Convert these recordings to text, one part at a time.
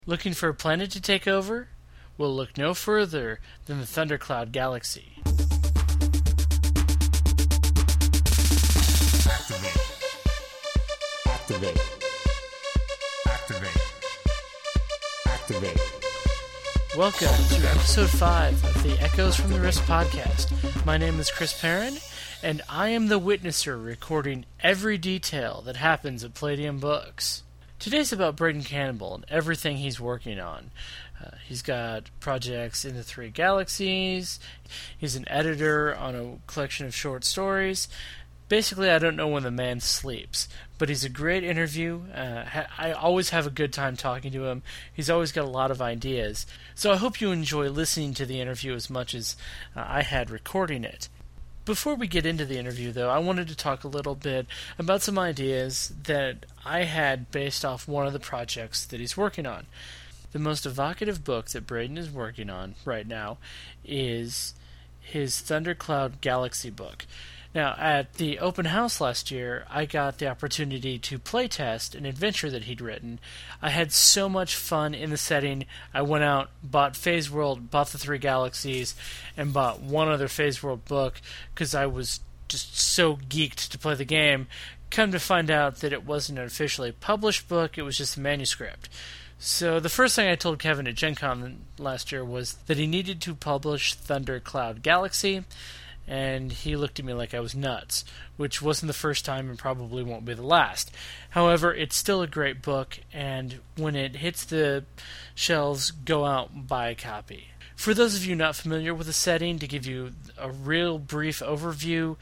Looking for a planet to take over? We'll look no further than the Thundercloud Galaxy. Activate. Activate. Activate. Welcome to episode 5 of the Echoes from the Rift podcast. My name is Chris Perrin, and I am the witnesser recording every detail that happens at Palladium Books. Today's about Braden Cannibal and everything he's working on. He's got projects in the Three Galaxies. He's an editor on a collection of short stories. Basically, I don't know when the man sleeps, but he's a great interview. I always have a good time talking to him. He's always got a lot of ideas. So I hope you enjoy listening to the interview as much as I had recording it. Before we get into the interview, though, I wanted to talk a little bit about some ideas that I had based off one of the projects that he's working on. The most evocative book that Braden is working on right now is his Thundercloud Galaxy book. Now, at the open house last year, I got the opportunity to playtest an adventure that he'd written. I had so much fun in the setting. I went out, bought Phase World, bought the Three Galaxies, and bought one other Phase World book because I was just so geeked to play the game. Come to find out that it wasn't an officially published book, it was just a manuscript. So the first thing I told Kevin at Gen Con last year was that he needed to publish Thundercloud Galaxy, and he looked at me like I was nuts, which wasn't the first time and probably won't be the last. However, it's still a great book, and when it hits the shelves, go out and buy a copy. For those of you not familiar with the setting, to give you a real brief overview,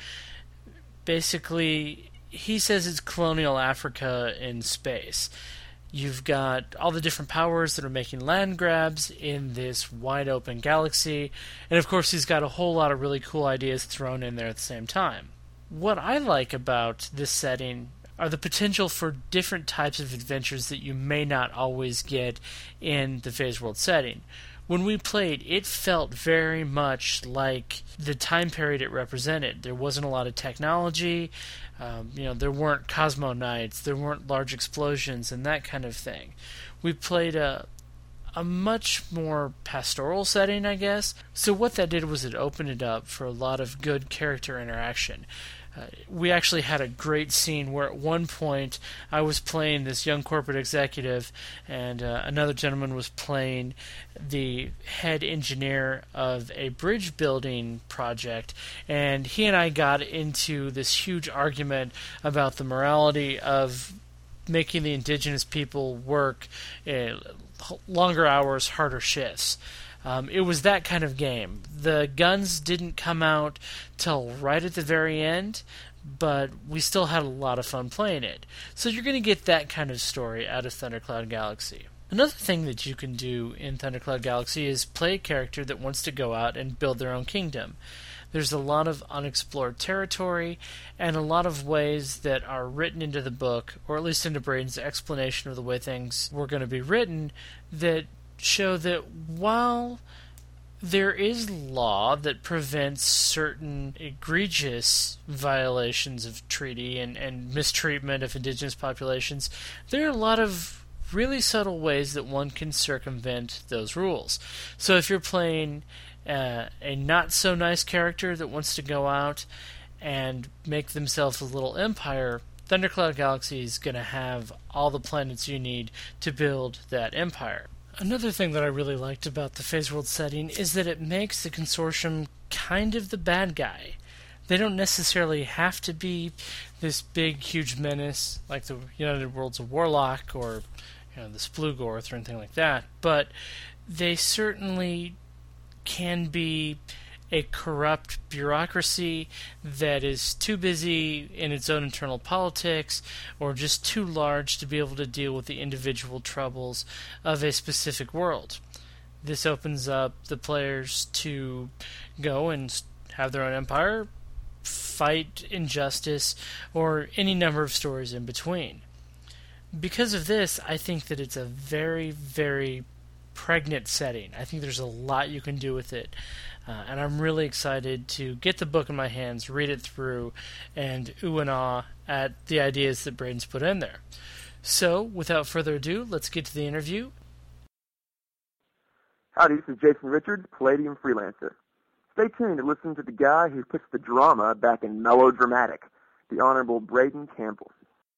basically, he says it's colonial Africa in space. You've got all the different powers that are making land grabs in this wide-open galaxy, and of course he's got a whole lot of really cool ideas thrown in there at the same time. What I like about this setting are the potential for different types of adventures that you may not always get in the Phase World setting. When we played, it felt very much like the time period it represented. There wasn't a lot of technology. There weren't Cosmo Knights, there weren't large explosions, and that kind of thing. We played a much more pastoral setting, I guess. So what that did was it opened it up for a lot of good character interaction. We actually had a great scene where at one point I was playing this young corporate executive and another gentleman was playing the head engineer of a bridge building project, and he and I got into this huge argument about the morality of making the indigenous people work longer hours, harder shifts. It was that kind of game. The guns didn't come out till right at the very end, but we still had a lot of fun playing it. So you're going to get that kind of story out of Thundercloud Galaxy. Another thing that you can do in Thundercloud Galaxy is play a character that wants to go out and build their own kingdom. There's a lot of unexplored territory and a lot of ways that are written into the book, or at least into Braden's explanation of the way things were going to be written, that show that while there is law that prevents certain egregious violations of treaty and mistreatment of indigenous populations, there are a lot of really subtle ways that one can circumvent those rules. So if you're playing a not-so-nice character that wants to go out and make themselves a little empire, Thundercloud Galaxy is going to have all the planets you need to build that empire. Another thing that I really liked about the Phase World setting is that it makes the Consortium kind of the bad guy. They don't necessarily have to be this big, huge menace like the United Worlds of Warlock or the Splugorth or anything like that, but they certainly can be a corrupt bureaucracy that is too busy in its own internal politics or just too large to be able to deal with the individual troubles of a specific world. This opens up the players to go and have their own empire, fight injustice, or any number of stories in between. Because of this, I think that it's a very, very pregnant setting. I think there's a lot you can do with it. And I'm really excited to get the book in my hands, read it through, and ooh and ah at the ideas that Braden's put in there. So, without further ado, let's get to the interview. Howdy, this is Jason Richards, Palladium Freelancer. Stay tuned to listen to the guy who puts the drama back in melodramatic, the Honorable Braden Campbell.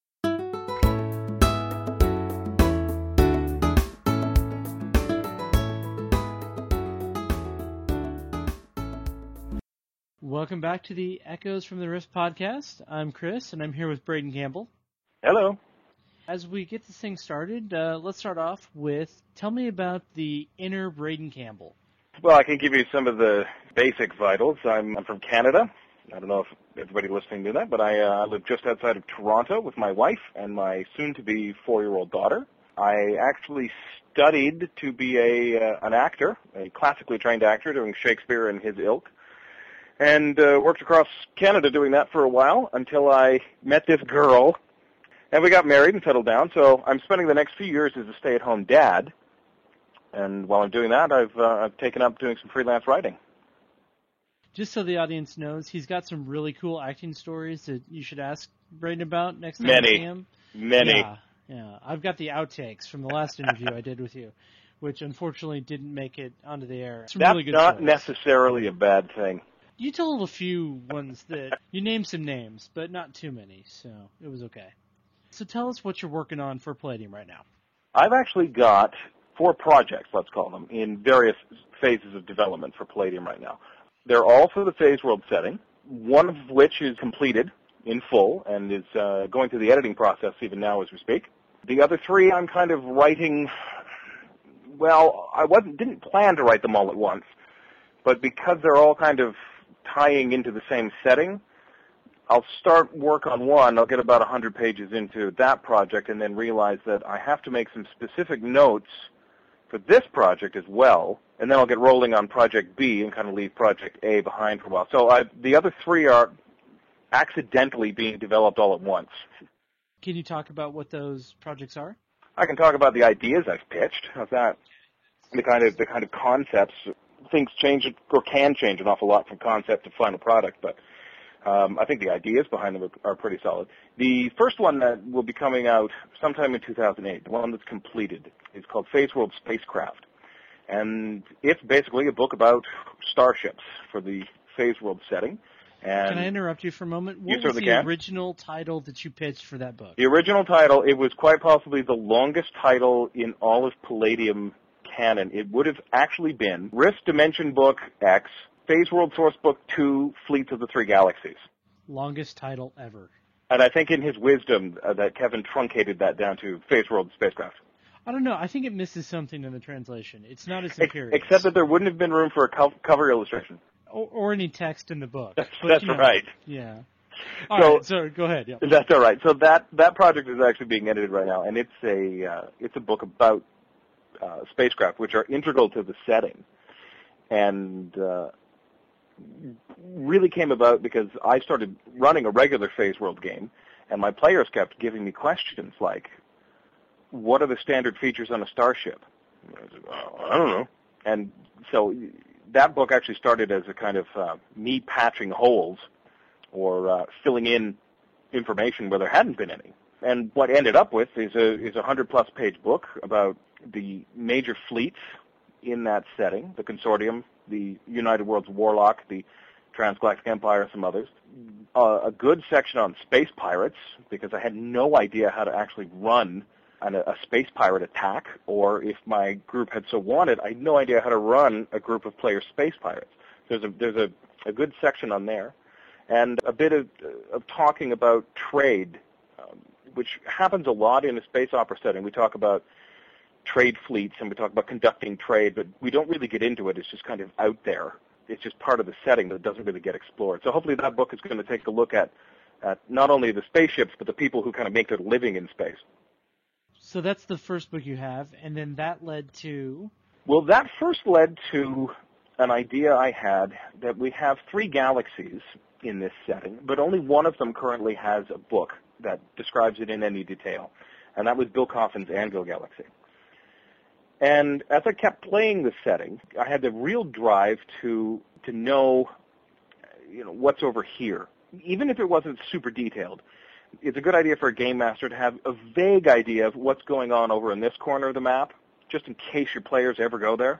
Welcome back to the Echoes from the Rift podcast. I'm Chris, and I'm here with Braden Campbell. Hello. As we get this thing started, let's start off with, tell me about the inner Braden Campbell. Well, I can give you some of the basic vitals. I'm from Canada. I don't know if everybody listening knew that, but I live just outside of Toronto with my wife and my soon-to-be 4-year-old daughter. I actually studied to be an actor, a classically trained actor doing Shakespeare and his ilk, and worked across Canada doing that for a while until I met this girl. And we got married and settled down, so I'm spending the next few years as a stay-at-home dad. And while I'm doing that, I've taken up doing some freelance writing. Just so the audience knows, he's got some really cool acting stories that you should ask Braden about next time you see him. Many. Yeah. I've got the outtakes from the last interview I did with you, which unfortunately didn't make it onto the air. Some That's really good not stories. necessarily a bad thing. You told a few ones that you named some names, but not too many, so it was okay. So tell us what you're working on for Palladium right now. I've actually got 4 projects, let's call them, in various phases of development for Palladium right now. They're all for the Phase World setting, one of which is completed in full and is going through the editing process even now as we speak. The other 3 I'm kind of writing, well, didn't plan to write them all at once, but because they're all kind of tying into the same setting, I'll start work on one, I'll get about 100 pages into that project and then realize that I have to make some specific notes for this project as well, and then I'll get rolling on Project B and kind of leave Project A behind for a while. So the other 3 are accidentally being developed all at once. Can you talk about what those projects are? I can talk about the ideas I've pitched. How's that? The kind of concepts. Things change or can change an awful lot from concept to final product, but I think the ideas behind them are pretty solid. The first one that will be coming out sometime in 2008, the one that's completed, is called Phase World Spacecraft. And it's basically a book about starships for the Phase World setting. And can I interrupt you for a moment? What was the original title that you pitched for that book? The original title, it was quite possibly the longest title in all of Palladium canon. It would have actually been Rift Dimension Book X, Phase World Source Book 2, Fleets of the Three Galaxies. Longest title ever. And I think in his wisdom that Kevin truncated that down to Phase World Spacecraft. I don't know. I think it misses something in the translation. It's not as imperious. Except that there wouldn't have been room for a cover illustration. Or any text in the book. That's right. Yeah. All right, so go ahead. Yeah. That's all right. So that project is actually being edited right now, and it's a book about spacecraft, which are integral to the setting, and really came about because I started running a regular Phase World game, and my players kept giving me questions like, what are the standard features on a starship? And I said, well, I don't know. And so that book actually started as a kind of me patching holes or filling in information where there hadn't been any. And what ended up with is a 100-plus page book about the major fleets in that setting, the Consortium, the United Worlds Warlock, the Transgalactic Empire, some others. A good section on space pirates, because I had no idea how to actually run a space pirate attack, or if my group had so wanted, I had no idea how to run a group of player space pirates. There's a good section on there, and a bit of talking about trade, which happens a lot in a space opera setting. We talk about trade fleets and we talk about conducting trade, but we don't really get into it. It's just kind of out there. It's just part of the setting that doesn't really get explored. So hopefully that book is going to take a look at not only the spaceships, but the people who kind of make their living in space. So that's the first book you have, and then that led to? Well, that first led to an idea I had that we have 3 galaxies in this setting, but only one of them currently has a book that describes it in any detail, and that was Bill Coffin's Anvil Galaxy. And as I kept playing the setting, I had the real drive to know, what's over here, even if it wasn't super detailed. It's a good idea for a game master to have a vague idea of what's going on over in this corner of the map, just in case your players ever go there.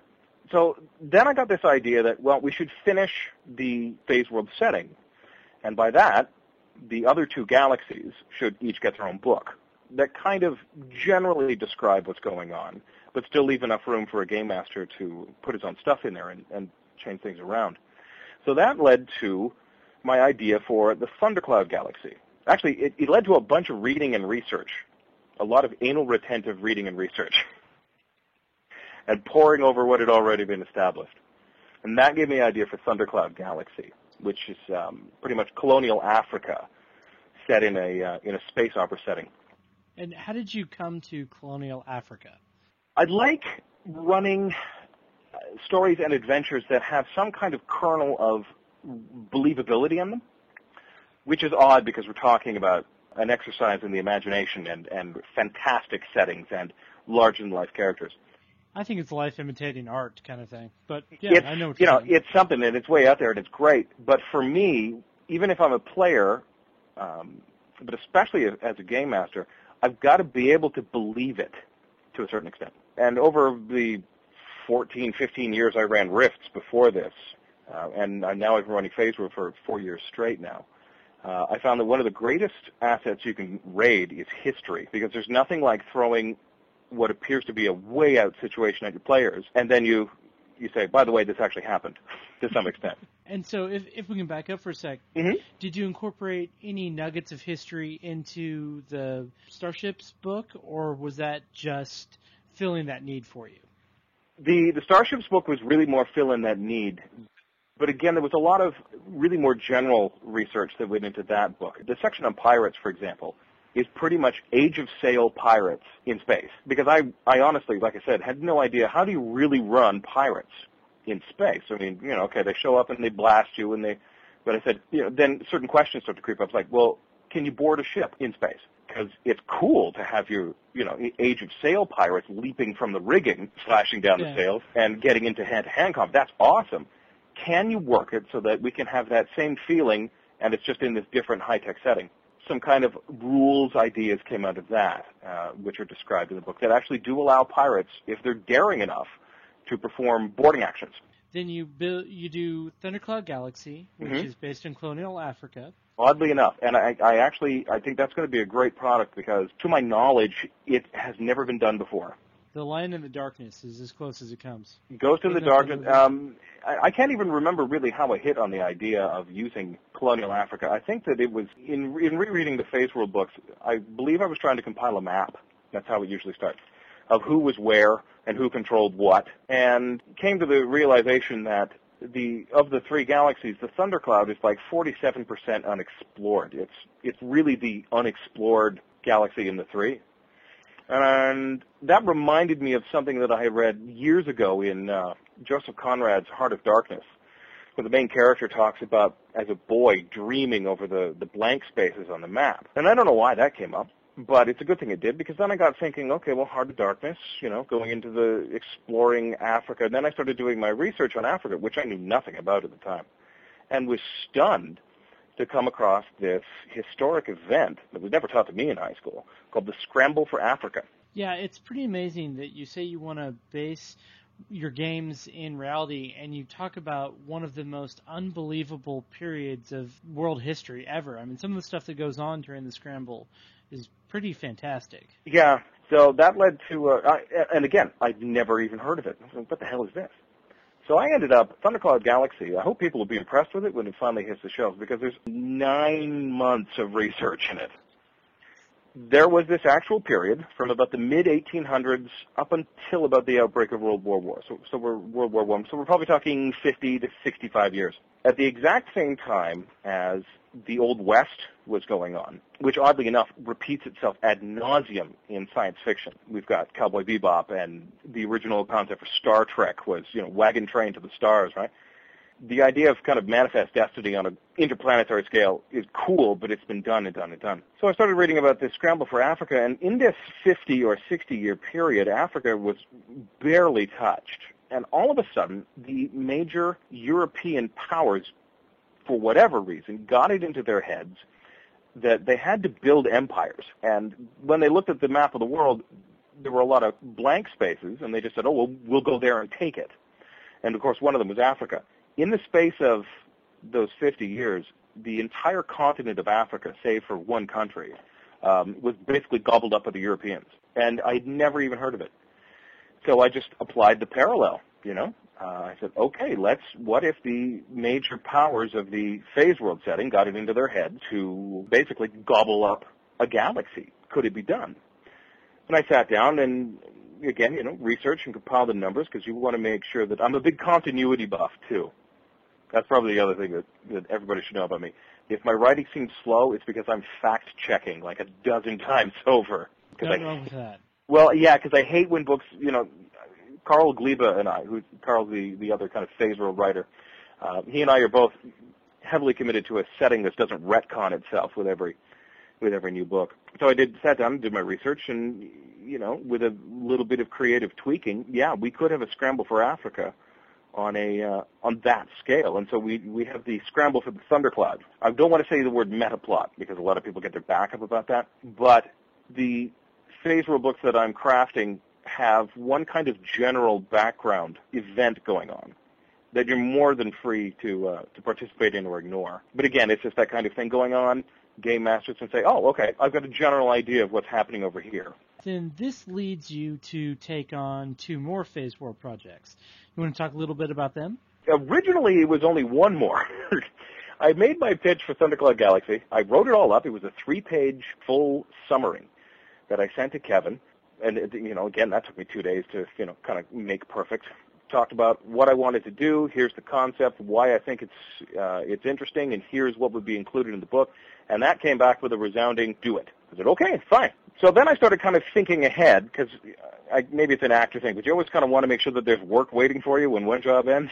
So then I got this idea that, well, we should finish the phase world setting. And by that, the other two galaxies should each get their own book that kind of generally describe what's going on, but still leave enough room for a game master to put his own stuff in there and change things around. So that led to my idea for the Thundercloud Galaxy. Actually, it led to a bunch of reading and research, a lot of anal retentive reading and research, and poring over what had already been established. And that gave me the idea for Thundercloud Galaxy, which is pretty much colonial Africa set in a space opera setting. And how did you come to colonial Africa? I'd like running stories and adventures that have some kind of kernel of believability in them, which is odd because we're talking about an exercise in the imagination and fantastic settings and larger-than-life characters. I think it's life imitating art kind of thing. But, I know what you're saying. It's something, and it's way out there, and it's great. But for me, even if I'm a player, but especially as a game master, I've got to be able to believe it to a certain extent. And over the 14, 15 years I ran Rifts before this, and now I've been running Phase World for 4 years straight now, I found that one of the greatest assets you can raid is history, because there's nothing like throwing what appears to be a way out situation at your players, and then you say, by the way, this actually happened to some extent. And so if we can back up for a sec, did you incorporate any nuggets of history into the Starships book, or was that just filling that need for you? The Starships book was really more filling that need. But again, there was a lot of really more general research that went into that book. The section on pirates, for example, is pretty much Age of Sail pirates in space. Because I honestly, like I said, had no idea, how do you really run pirates in space? I mean, okay, they show up and they blast you, but I said, then certain questions start to creep up. It's like, well, can you board a ship in space? Because it's cool to have your, Age of Sail pirates leaping from the rigging, slashing down the sails, and getting into hand-to-hand combat. That's awesome. Can you work it so that we can have that same feeling, and it's just in this different high-tech setting? Some kind of rules ideas came out of that, which are described in the book, that actually do allow pirates, if they're daring enough, to perform boarding actions. Then you do Thundercloud Galaxy, which is based in colonial Africa. Oddly enough, and I think that's going to be a great product because, to my knowledge, it has never been done before. The Lion in the Darkness is as close as it comes. Ghost in the Darkness. I can't even remember really how I hit on the idea of using colonial Africa. I think that it was, in rereading the Phase World books, I believe I was trying to compile a map. That's how it usually starts, of who was where and who controlled what, and came to the realization that of the three galaxies, the Thundercloud is like 47% unexplored. It's really the unexplored galaxy in the three. And that reminded me of something that I had read years ago in Joseph Conrad's Heart of Darkness, where the main character talks about, as a boy, dreaming over the blank spaces on the map. And I don't know why that came up, but it's a good thing it did, because then I got thinking, okay, well, Heart of Darkness, going into the exploring Africa. And then I started doing my research on Africa, which I knew nothing about at the time, and was stunned to come across this historic event that was never taught to me in high school, called the Scramble for Africa. Yeah, it's pretty amazing that you say you want to base your games in reality, and you talk about one of the most unbelievable periods of world history ever. I mean, some of the stuff that goes on during the Scramble is pretty fantastic. Yeah, so that led to, and again, I'd never even heard of it. I was like, what the hell is this? So I ended up, Thundercloud Galaxy, I hope people will be impressed with it when it finally hits the shelves, because there's 9 months of research in it. There was this actual period from about the mid-1800s up until about the outbreak of World War I. So we're World War I. So we're probably talking 50 to 65 years. At the exact same time as the Old West was going on, which oddly enough repeats itself ad nauseum in science fiction. We've got Cowboy Bebop, and the original concept for Star Trek was, wagon train to the stars, right? The idea of kind of manifest destiny on an interplanetary scale is cool, but it's been done and done and done. So I started reading about this Scramble for Africa, and in this 50 or 60-year period, Africa was barely touched. And all of a sudden, the major European powers, for whatever reason, got it into their heads that they had to build empires. And when they looked at the map of the world, there were a lot of blank spaces, and they just said, oh, well, we'll go there and take it. And, of course, one of them was Africa. In the space of those 50 years, the entire continent of Africa, save for one country, was basically gobbled up by the Europeans. And I'd never even heard of it. So I just applied the parallel, you know. I said, okay, what if the major powers of the phase world setting got it into their head to basically gobble up a galaxy? Could it be done? And I sat down and, again, you know, researched and compiled the numbers because you want to make sure that I'm a big continuity buff, too. That's probably the other thing that everybody should know about me. If my writing seems slow, it's because I'm fact-checking like a dozen times over. Nothing wrong with that. Well, yeah, because I hate when books, you know, Carl Gleba and I, Carl's the other kind of phase world writer, he and I are both heavily committed to a setting that doesn't retcon itself with every new book. So I sat down and did my research, and, you know, with a little bit of creative tweaking, yeah, we could have a Scramble for Africa on that scale. And so we have the Scramble for the Thundercloud. I don't want to say the word metaplot because a lot of people get their back up about that, but the phase world books that I'm crafting have one kind of general background event going on that you're more than free to participate in or ignore. But again, it's just that kind of thing going on. Game masters can say, oh, okay, I've got a general idea of what's happening over here. Then this leads you to take on 2 more phase world projects. You want to talk a little bit about them? Originally, it was only one more. I made my pitch for Thundercloud Galaxy. I wrote it all up. It was a 3-page full summary that I sent to Kevin. And, you know, again, that took me 2 days to, you know, kind of make perfect. Talked about what I wanted to do. Here's the concept, why I think it's interesting, and here's what would be included in the book. And that came back with a resounding, do it. I said, okay, fine. So then I started kind of thinking ahead, because maybe it's an actor thing, but you always kind of want to make sure that there's work waiting for you when one job ends.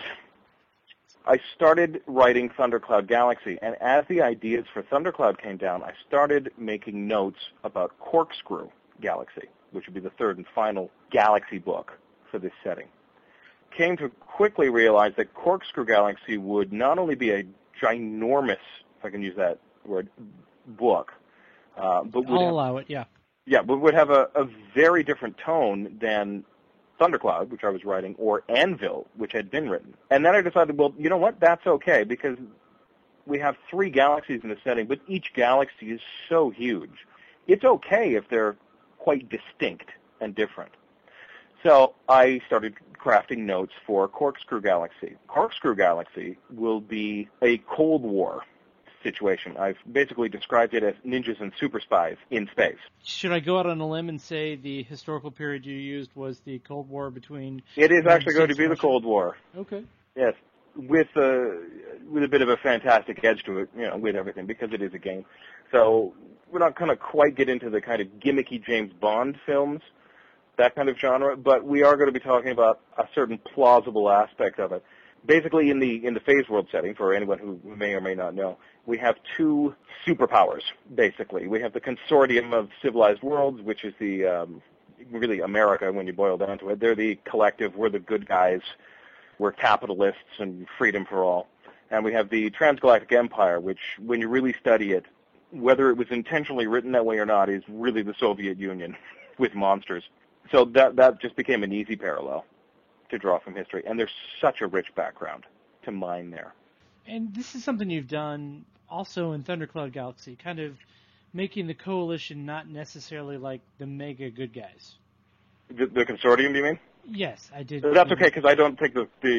I started writing Thundercloud Galaxy, and as the ideas for Thundercloud came down, I started making notes about Corkscrew Galaxy, which would be the 3rd and final Galaxy book for this setting. Came to quickly realize that Corkscrew Galaxy would not only be a ginormous, if I can use that word, book, but would I'll allow it, yeah. Yeah, but would have a very different tone than Thundercloud, which I was writing, or Anvil, which had been written. And then I decided, well, you know what, that's okay, because we have 3 galaxies in the setting, but each galaxy is so huge. It's okay if they're quite distinct and different. So I started crafting notes for Corkscrew Galaxy. Corkscrew Galaxy will be a Cold War situation. I've basically described it as ninjas and super spies in space. Should I go out on a limb and say the historical period you used was the Cold War between... It is actually going to be the Cold War. Okay. Yes, with a bit of a fantastic edge to it, you know, with everything, because it is a game. So we're not going to quite get into the kind of gimmicky James Bond films, that kind of genre, but we are going to be talking about a certain plausible aspect of it. Basically, in the phase world setting, for anyone who may or may not know, we have 2 superpowers, basically. We have the Consortium of Civilized Worlds, which is the really America when you boil down to it. They're the collective, we're the good guys, we're capitalists and freedom for all. And we have the Transgalactic Empire, which, when you really study it, whether it was intentionally written that way or not, is really the Soviet Union with monsters. So that just became an easy parallel to draw from history. And there's such a rich background to mine there. And this is something you've done also in Thundercloud Galaxy, kind of making the Coalition not necessarily like the mega good guys. The Consortium, you mean? Yes, I did. That's okay, because I don't think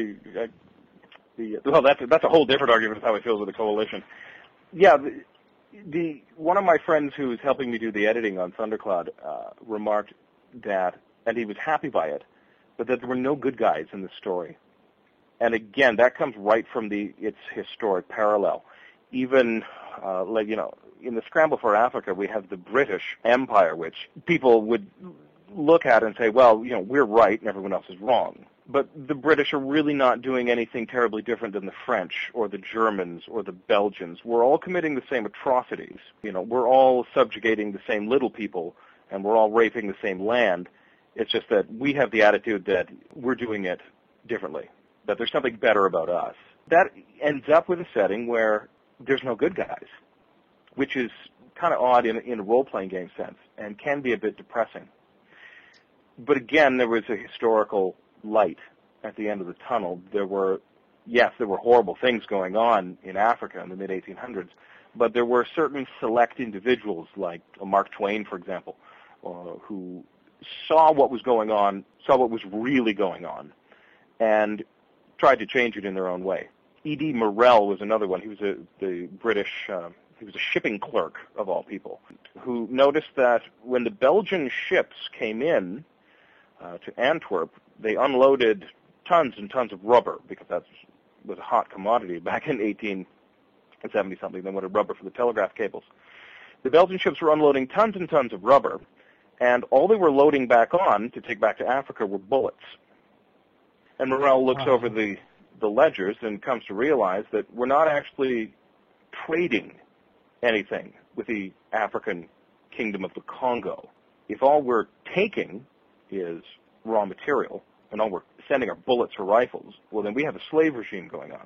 well, that's a whole different argument of how it feels with the Coalition. Yeah, one of my friends who's helping me do the editing on Thundercloud remarked that, and he was happy by it, but that there were no good guys in the story. And again, that comes right from its historic parallel. Even, like, you know, in the Scramble for Africa, we have the British Empire, which people would look at and say, well, you know, we're right and everyone else is wrong. But the British are really not doing anything terribly different than the French or the Germans or the Belgians. We're all committing the same atrocities. You know, we're all subjugating the same little people, and we're all raping the same land. It's just that we have the attitude that we're doing it differently, that there's something better about us. That ends up with a setting where there's no good guys, which is kind of odd in a role-playing game sense and can be a bit depressing. But again, there was a historical light at the end of the tunnel. There were horrible things going on in Africa in the mid-1800s, but there were certain select individuals, like Mark Twain, for example, who saw what was going on, saw what was really going on, and tried to change it in their own way. E.D. Morel was another one. He was the British, he was a shipping clerk, of all people, who noticed that when the Belgian ships came in to Antwerp, they unloaded tons and tons of rubber, because that was a hot commodity back in 1870-something. They wanted rubber for the telegraph cables. The Belgian ships were unloading tons and tons of rubber, and all they were loading back on to take back to Africa were bullets. And Morel looks over the ledgers and comes to realize that we're not actually trading anything with the African kingdom of the Congo. If all we're taking is raw material, and all we're sending are bullets or rifles, well, then we have a slave regime going on.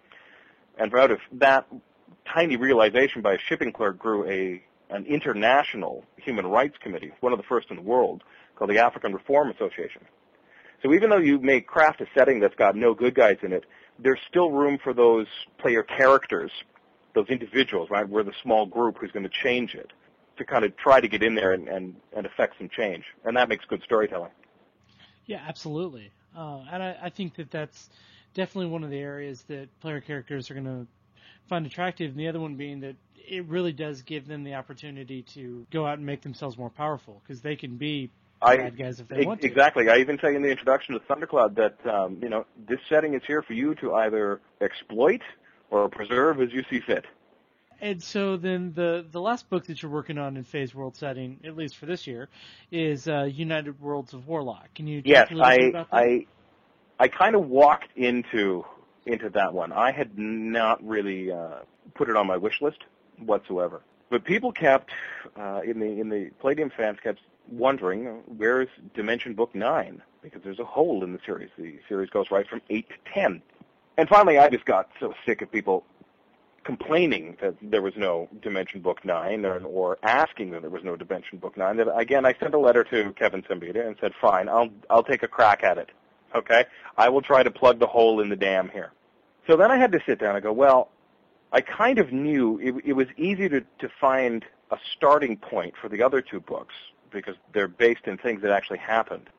And out of that tiny realization by a shipping clerk grew an international human rights committee, one of the first in the world, called the African Reform Association. So even though you may craft a setting that's got no good guys in it, there's still room for those player characters, those individuals, right? We're the small group who's going to change it, to kind of try to get in there and affect some change. And that makes good storytelling. Yeah, absolutely. And I think that's definitely one of the areas that player characters are going to find attractive, and the other one being that it really does give them the opportunity to go out and make themselves more powerful, because they can be bad guys if they want to. Exactly. I even say in the introduction to Thundercloud that this setting is here for you to either exploit or preserve as you see fit. And so then the last book that you're working on in Phase World setting, at least for this year, is United Worlds of Warlock. Can you talk a little bit about that? I kind of walked into that one. I had not really put it on my wish list whatsoever. But people kept, in the Palladium fans kept wondering, where's Dimension Book 9? Because there's a hole in the series. The series goes right from 8 to 10. And finally I just got so sick of people complaining that there was no Dimension Book 9 or asking that there was no Dimension Book 9, that again I sent a letter to Kevin Siembieda and said, fine, I'll take a crack at it. Okay? I will try to plug the hole in the dam here. So then I had to sit down and go, well, I kind of knew it was easy to find a starting point for the other two books because they're based in things that actually happened.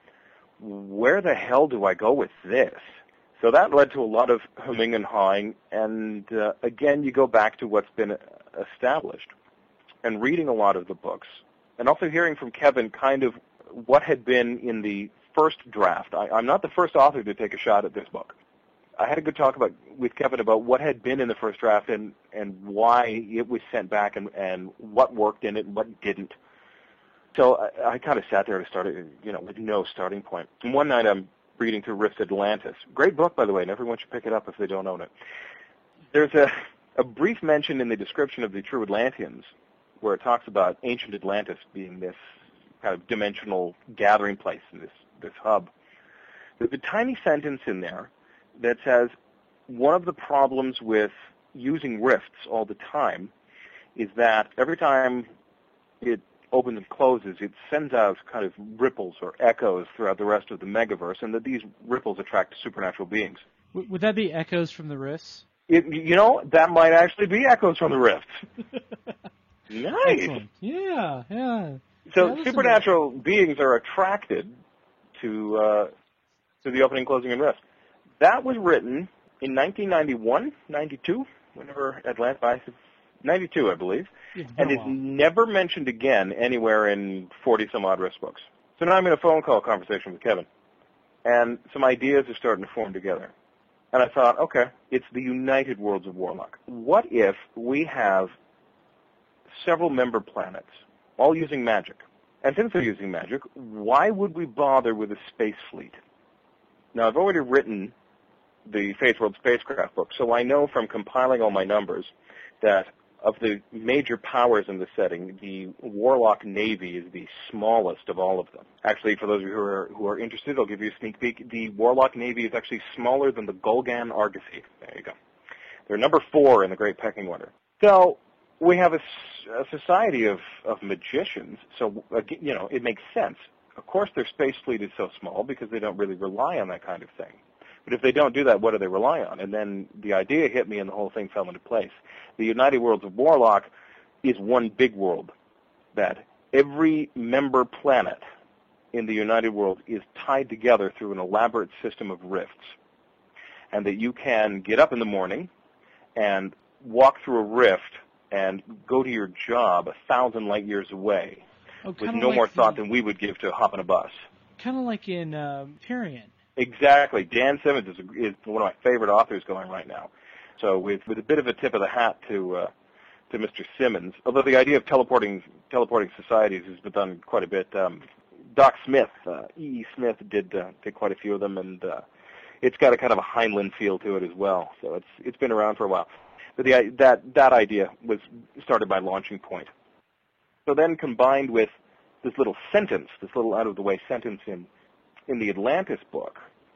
Where the hell do I go with this? So that led to a lot of humming and hawing, and again, you go back to what's been established and reading a lot of the books, and also hearing from Kevin kind of what had been in the first draft. I'm not the first author to take a shot at this book. I had a good talk with Kevin about what had been in the first draft and why it was sent back and what worked in it and what didn't. So I kind of sat there and started, with no starting point. And one night I'm reading through Rift Atlantis. Great book, by the way, and everyone should pick it up if they don't own it. There's a brief mention in the description of the True Atlanteans where it talks about ancient Atlantis being this kind of dimensional gathering place, this hub. There's a tiny sentence in there that says one of the problems with using rifts all the time is that every time it opens and closes, it sends out kind of ripples or echoes throughout the rest of the megaverse, and that these ripples attract supernatural beings. Would that be echoes from the rifts? That might actually be echoes from the rifts. Nice. Excellent. Yeah. So supernatural beings are attracted to the opening, closing, and rift. That was written in 1991, 92, whenever Atlantis, 92, I believe, and is never mentioned again anywhere in 40-some-odd Rift books. So now I'm in a phone call conversation with Kevin, and some ideas are starting to form together. And I thought, okay, it's the United Worlds of Warlock. What if we have several member planets, all using magic? And since they're using magic, why would we bother with a space fleet? Now, I've already written the Phase World spacecraft book, so I know from compiling all my numbers that of the major powers in the setting, the Warlock Navy is the smallest of all of them. Actually, for those of you who are interested, I'll give you a sneak peek. The Warlock Navy is actually smaller than the Golgan Argosy. There you go. They're number 4 in the Great Pecking Order. So we have a society of magicians, so it makes sense. Of course, their space fleet is so small because they don't really rely on that kind of thing. But if they don't do that, what do they rely on? And then the idea hit me and the whole thing fell into place. The United Worlds of Warlock is one big world that every member planet in the United World is tied together through an elaborate system of rifts. And that you can get up in the morning and walk through a rift and go to your job 1,000 light years away with no more thought than we would give to hop on a bus. Kind of like in Parian. Exactly. Dan Simmons is one of my favorite authors going right now. So with a bit of a tip of the hat to Mr. Simmons, although the idea of teleporting societies has been done quite a bit. Doc Smith, E.E. Smith did quite a few of them, and it's got a kind of a Heinlein feel to it as well. So it's been around for a while. But that idea was started by Launching Point. So then combined with this little out-of-the-way sentence in the Atlantis book,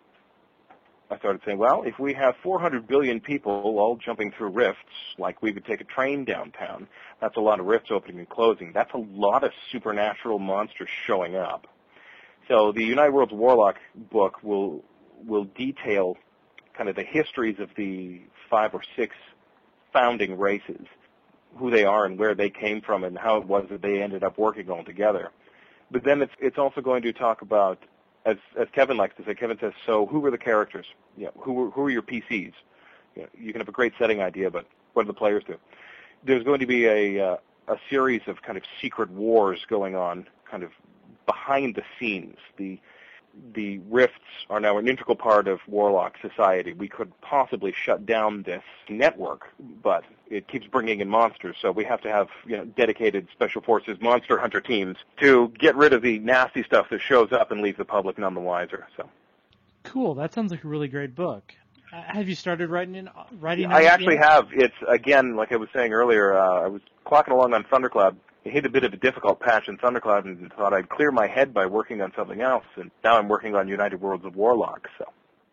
I started saying, well, if we have 400 billion people all jumping through rifts, like we would take a train downtown, that's a lot of rifts opening and closing. That's a lot of supernatural monsters showing up. So the United Worlds of Warlock book will detail kind of the histories of the 5 or 6 founding races, who they are and where they came from and how it was that they ended up working all together. But then it's also going to talk about, as Kevin likes to say, Kevin says, so who were the characters? You know, who are your PCs? You know, you can have a great setting idea, but what do the players do? There's going to be a series of kind of secret wars going on, kind of behind the scenes. The rifts are now an integral part of Warlock society. We could possibly shut down this network, but it keeps bringing in monsters, so we have to have dedicated special forces monster hunter teams to get rid of the nasty stuff that shows up and leaves the public none the wiser. So, cool. That sounds like a really great book. Have you started writing? I actually have. It's again, like I was saying earlier. I was clocking along on Thundercloud. I hit a bit of a difficult patch in Thundercloud and thought I'd clear my head by working on something else, and now I'm working on United Worlds of Warlock. So,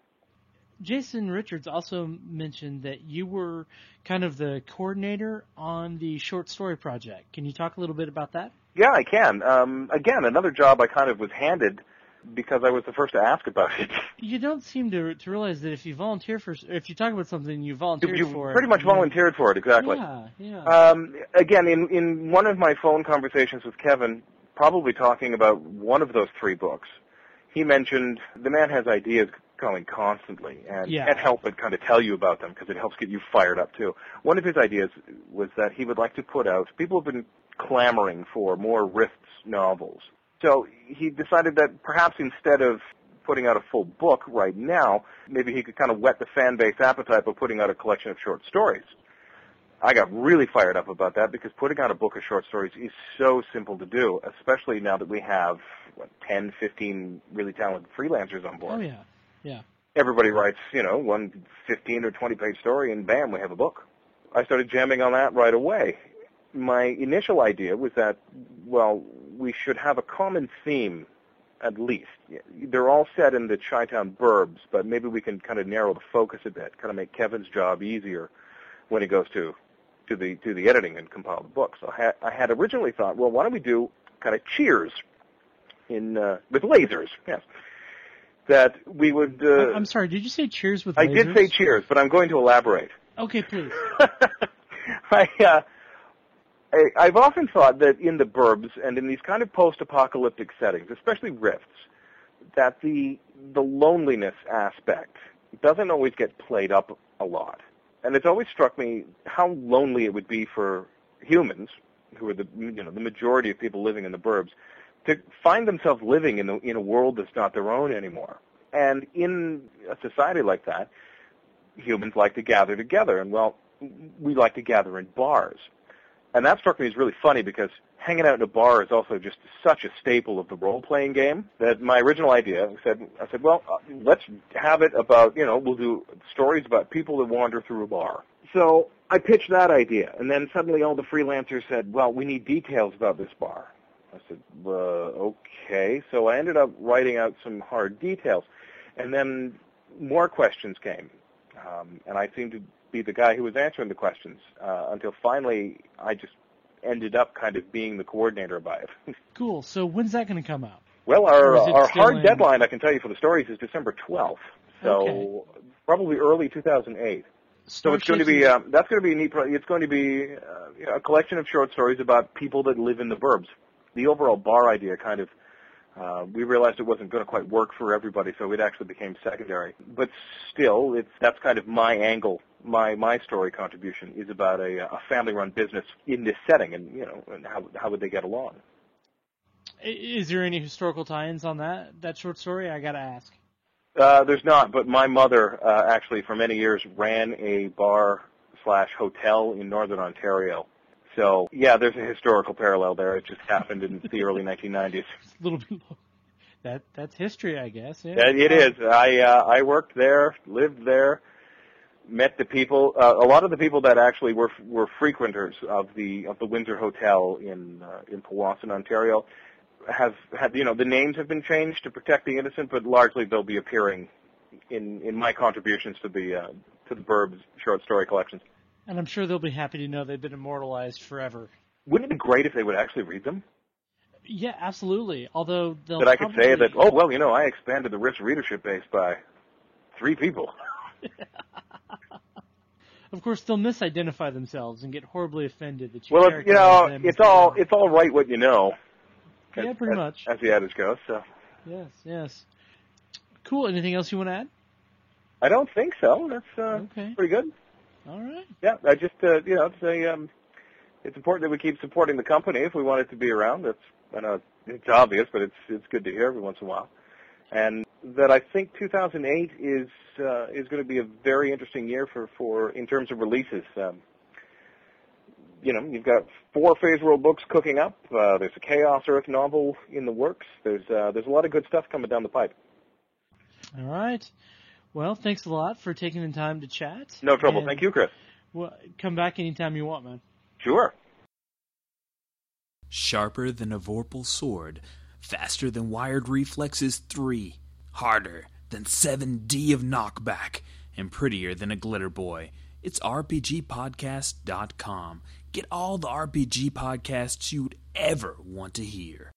Jason Richards also mentioned that you were kind of the coordinator on the short story project. Can you talk a little bit about that? Yeah, I can. Again, another job I kind of was handed because I was the first to ask about it. You don't seem to realize that if you talk about something you volunteered for it. You pretty much volunteered for it, exactly. Yeah. Again, in one of my phone conversations with Kevin, probably talking about one of those 3 books, he mentioned the man has ideas going constantly, and can't help but kind of tell you about them because it helps get you fired up too. One of his ideas was that he would like to put out, people have been clamoring for more Rifts novels. So he decided that perhaps instead of putting out a full book right now, maybe he could kind of whet the fan base appetite by putting out a collection of short stories. I got really fired up about that because putting out a book of short stories is so simple to do, especially now that we have 10, 15 really talented freelancers on board. Oh, yeah. Everybody writes, one 15 or 20-page story, and bam, we have a book. I started jamming on that right away. My initial idea was that, well, we should have a common theme, at least. They're all set in the Chi-Town burbs, but maybe we can kind of narrow the focus a bit, kind of make Kevin's job easier when he goes to the editing and compile the book. So I had originally thought, well, why don't we do kind of Cheers with lasers? Yes. That we would... I'm sorry, did you say Cheers with lasers? I did say Cheers, but I'm going to elaborate. Okay, please. I've often thought that in the burbs and in these kind of post-apocalyptic settings, especially rifts, that the loneliness aspect doesn't always get played up a lot. And it's always struck me how lonely it would be for humans, who are the majority of people living in the burbs, to find themselves living in a world that's not their own anymore. And in a society like that, humans like to gather together, and well, we like to gather in bars. And that struck me as really funny because hanging out in a bar is also just such a staple of the role-playing game that my original idea, I said, well, let's have it about, we'll do stories about people that wander through a bar. So I pitched that idea, and then suddenly all the freelancers said, well, we need details about this bar. I said, okay. So I ended up writing out some hard details, and then more questions came, and I seemed to be the guy who was answering the questions until finally I just ended up kind of being the coordinator about it. Cool. So when's that going to come out? Well, our hard deadline, I can tell you, for the stories is December 12th. So probably early 2008. So it's going to be that's going to be a neat. It's going to be a collection of short stories about people that live in the burbs. The overall bar idea kind of we realized it wasn't going to quite work for everybody, so it actually became secondary. But still, that's kind of my angle. My story contribution is about a family-run business in this setting, and and how would they get along. Is there any historical tie-ins on that short story? I gotta ask. There's not, but my mother actually for many years ran a bar/hotel in Northern Ontario. So, yeah, there's a historical parallel there. It just happened in the early 1990s. A little bit. That's history, I guess. Yeah. It is. I worked there, lived there, met the people. A lot of the people that actually were frequenters of the Windsor Hotel in Powassan, Ontario, have had the names have been changed to protect the innocent, but largely they'll be appearing in my contributions to the Burbs short story collections. And I'm sure they'll be happy to know they've been immortalized forever. Wouldn't it be great if they would actually read them? Yeah, absolutely. Although that I could say that, I expanded the Riff's readership base by 3 people. Of course, they'll misidentify themselves and get horribly offended that you. Well, it's all right what you know. Yeah, pretty much. As the adage goes. So. Yes. Cool. Anything else you want to add? I don't think so. That's okay. Pretty good. All right. Yeah, I just it's important that we keep supporting the company if we want it to be around. I know it's obvious, but it's good to hear every once in a while. And that I think 2008 is going to be a very interesting year for in terms of releases. You've got 4 Phase World books cooking up. There's a Chaos Earth novel in the works. There's a lot of good stuff coming down the pipe. All right. Well, thanks a lot for taking the time to chat. No trouble. Thank you, Chris. Well, come back anytime you want, man. Sure. Sharper than a Vorpal sword, faster than wired reflexes 3, harder than 7D of knockback, and prettier than a glitter boy. It's RPGpodcast.com. Get all the RPG podcasts you'd ever want to hear.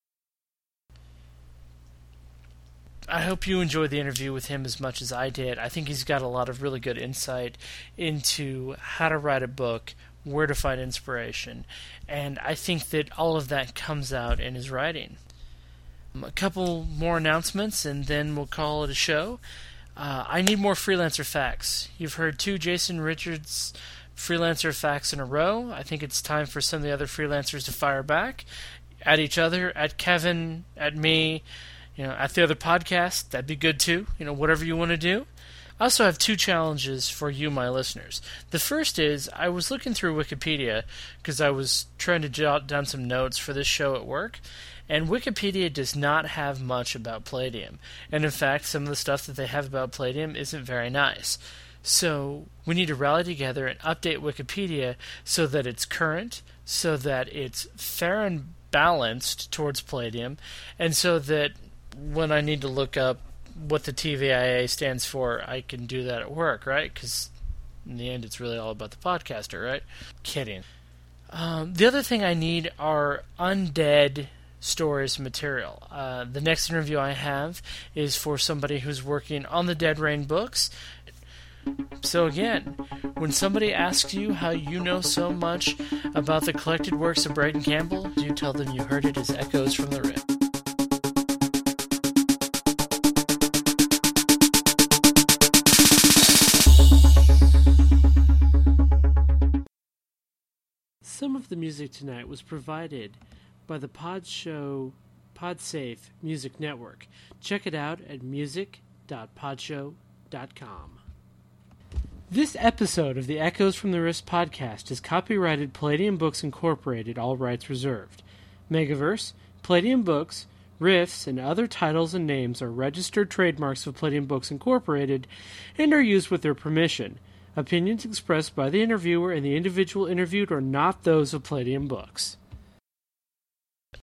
I hope you enjoyed the interview with him as much as I did. I think he's got a lot of really good insight into how to write a book, where to find inspiration, and I think that all of that comes out in his writing. A couple more announcements, and then we'll call it a show. I need more freelancer facts. You've heard 2 Jason Richards freelancer facts in a row. I think it's time for some of the other freelancers to fire back at each other, at Kevin, at me, at the other podcast. That'd be good too. Whatever you want to do. I also have 2 challenges for you, my listeners. The first is, I was looking through Wikipedia because I was trying to jot down some notes for this show at work, and Wikipedia does not have much about Palladium. And in fact, some of the stuff that they have about Palladium isn't very nice. So we need to rally together and update Wikipedia so that it's current, so that it's fair and balanced towards Palladium, and so that when I need to look up what the TVIA stands for, I can do that at work, right? Because in the end, it's really all about the podcaster, right? Kidding. The other thing I need are undead stories material. The next interview I have is for somebody who's working on the Dead Rain books. So again, when somebody asks you how you know so much about the collected works of Braden Campbell, do tell them you heard it as Echoes from the Rift. Some of the music tonight was provided by the Podsafe Music Network. Check it out at music.podshow.com. This episode of the Echoes from the Rift podcast is copyrighted Palladium Books Incorporated, all rights reserved. Megaverse, Palladium Books, Rifts, and other titles and names are registered trademarks of Palladium Books Incorporated and are used with their permission. Opinions expressed by the interviewer and the individual interviewed are not those of Palladium Books.